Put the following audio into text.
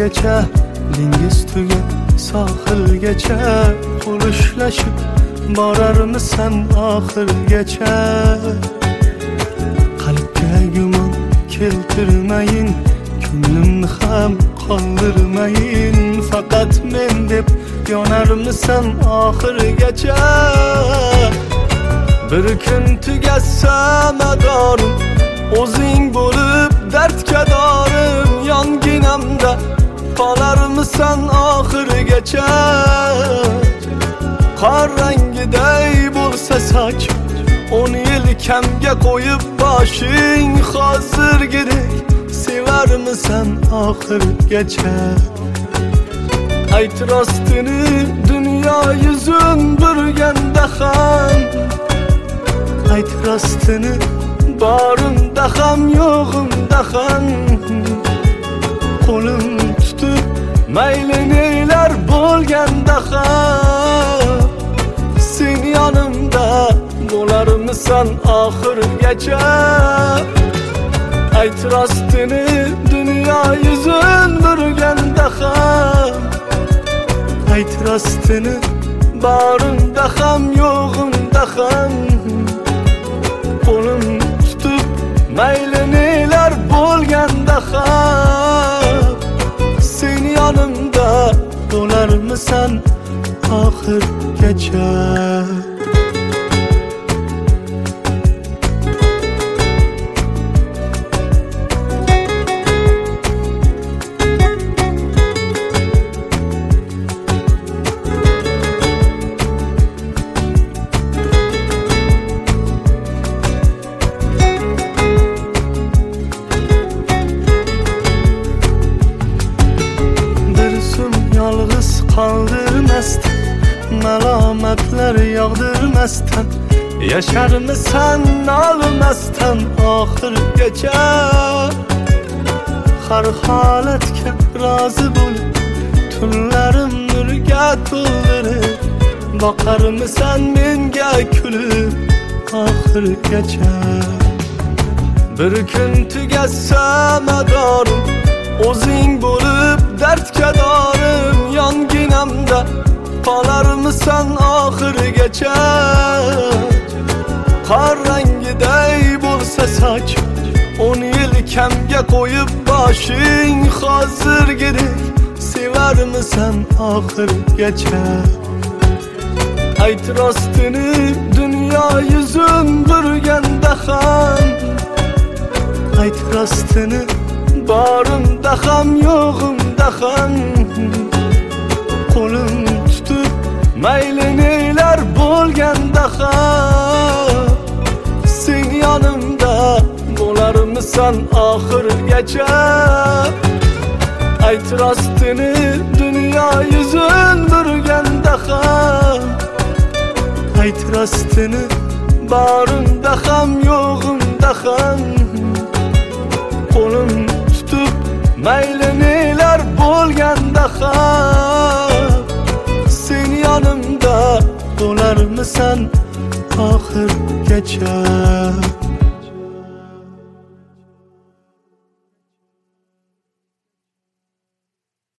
oxirgacha, dengiz tuga sohilgacha qo'lishlashib borarmisan oxirgacha. Qalbga gumon keltirmayin, ko'nglimni ham qoldirmayin, faqat men deb yonarmisan oxirgacha. Bir kun tugasa madorim, o'zing bo'lib dardga dorim, yonginamda qolarmisan oxirgacha. Qor rangiday bo'lsa soching, 10 yil kamga qo'yib boshing, hozirgidek sevarmisan oxirgacha. Ayt rostini dunyo yuzun burganda ham, ayt rostini borimda ham yo'g'imda ham. Qo'lim tutib mayli nelar bo'lganda ham, sen yonimda bo'larmisan oxirgacha. Ayt rostini dunyo yuzun burganda ham, ayt rostini borimda ham yo'g'imda ham. Qo'lim tutib mayli nelar bo'lganda ham, sen yonimda bo'larmisan oxirgacha. Yolg'iz qoldirmasdan, malomatlar yog'dirmasdan, yasharmisan nolmasdan oxirgacha. Har holatga rozi bo'lib, tunlarim nurga to'ldirib, boqarmisan menga kulib oxirgacha. Bir kun tugasa madorim, o'zing bo'lib dardga dorim, yonginamda qolarmisan oxirgacha. Qor rangiday bo'lsa soching, 10 yil kamga qo'yib boshing, hozirgidek sevarmisan oxirgacha. Ayt rostini dunyo yuzun burganda ham, ayt rostini borimda ham yo'g'imda ham. Qo'lim tutib mayli nelar bo'lganda ham, sen yonimda bo'larmisan oxirgacha. Ayt rostini dunyo yuzun burganda ham, ayt rostini borimda ham yo'g'imda ham. Qo'lim tutib mayli nelar bo'lganda ham, sen yonimda bo'larmisan oxirgacha.